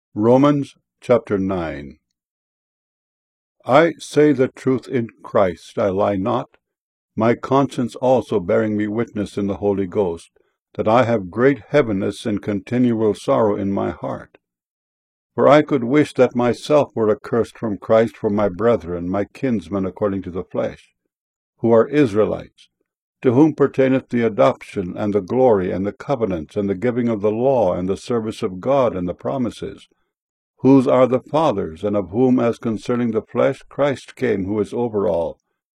Romans chapter 9. I say the truth in Christ, I lie not, my conscience also bearing me witness in the Holy Ghost, that I have great heaviness and continual sorrow in my heart. For I could wish that myself were accursed from Christ for my brethren, my kinsmen according to the flesh, who are Israelites, to whom pertaineth the adoption, and the glory, and the covenants, and the giving of the law, and the service of God, and the promises, whose are the fathers, and of whom, as concerning the flesh, Christ came, who is over all,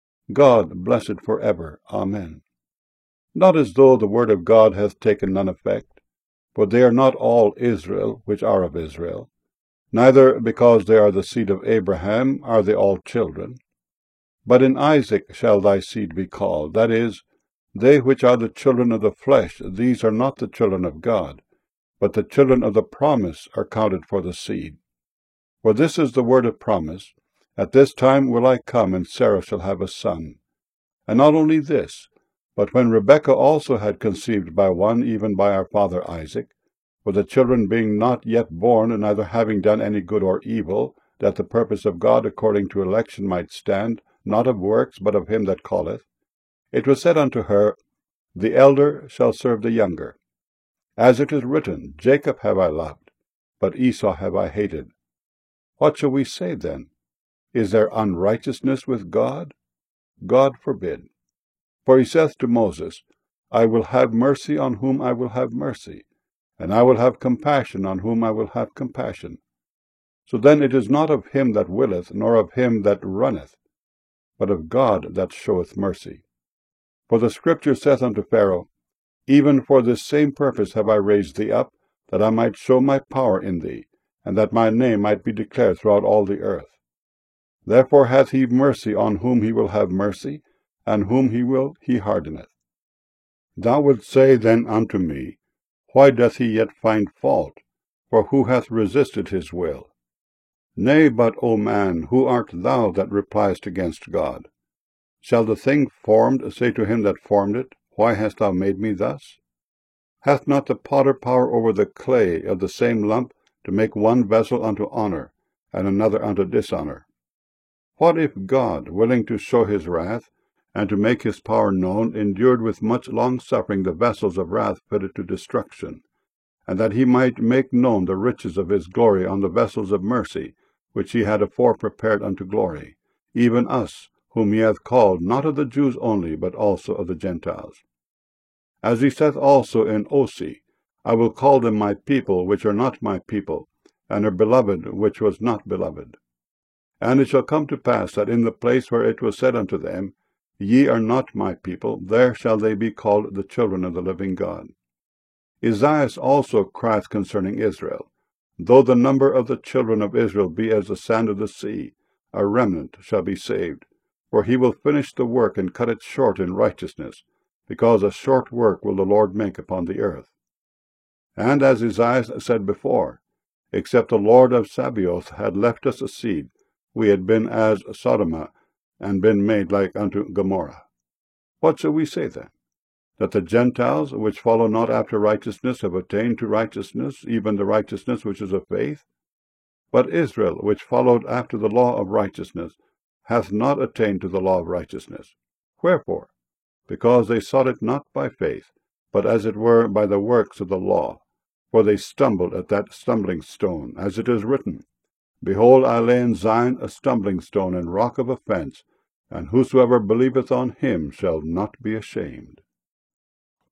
God blessed for ever. Amen. Not as though the word of God hath taken none effect, for they are not all Israel which are of Israel, neither because they are the seed of Abraham are they all children. But in Isaac shall thy seed be called, that is, they which are the children of the flesh, these are not the children of God, but the children of the promise are counted for the seed. For this is the word of promise, At this time will I come, and Sarah shall have a son. And not only this, but when Rebekah also had conceived by one, even by our father Isaac, for the children being not yet born, and neither having done any good or evil, that the purpose of God according to election might stand, not of works, but of him that calleth, it was said unto her, The elder shall serve the younger. As it is written, Jacob have I loved, but Esau have I hated. What shall we say then? Is there unrighteousness with God? God forbid. For he saith to Moses, I will have mercy on whom I will have mercy, and I will have compassion on whom I will have compassion. So then it is not of him that willeth, nor of him that runneth, but of God that showeth mercy. For the Scripture saith unto Pharaoh, Even for this same purpose have I raised thee up, that I might show my power in thee, and that my name might be declared throughout all the earth. Therefore hath he mercy on whom he will have mercy, and whom he will he hardeneth. Thou wilt say then unto me, Why doth he yet find fault? For who hath resisted his will? Nay, but, O man, who art thou that repliest against God? Shall the thing formed say to him that formed it, Why hast thou made me thus? Hath not the potter power over the clay of the same lump to make one vessel unto honor, and another unto dishonor? What if God, willing to show his wrath, and to make his power known, endured with much longsuffering the vessels of wrath fitted to destruction, and that he might make known the riches of his glory on the vessels of mercy, which he had afore prepared unto glory, even us, whom he hath called, not of the Jews only, but also of the Gentiles? As he saith also in Osee, I will call them my people, which are not my people, and are beloved, which was not beloved. And it shall come to pass that in the place where it was said unto them, Ye are not my people, there shall they be called the children of the living God. Esaias also crieth concerning Israel, Though the number of the children of Israel be as the sand of the sea, a remnant shall be saved. For he will finish the work and cut it short in righteousness, because a short work will the Lord make upon the earth. And as Esaias said before, Except the Lord of Sabaoth had left us a seed, we had been as Sodom, and been made like unto Gomorrah. What shall we say then? That the Gentiles, which follow not after righteousness, have attained to righteousness, even the righteousness which is of faith? But Israel, which followed after the law of righteousness, hath not attained to the law of righteousness. Wherefore? Because they sought it not by faith, but as it were by the works of the law. For they stumbled at that stumbling stone, as it is written, Behold, I lay in Zion a stumbling stone and rock of offense, and whosoever believeth on him shall not be ashamed.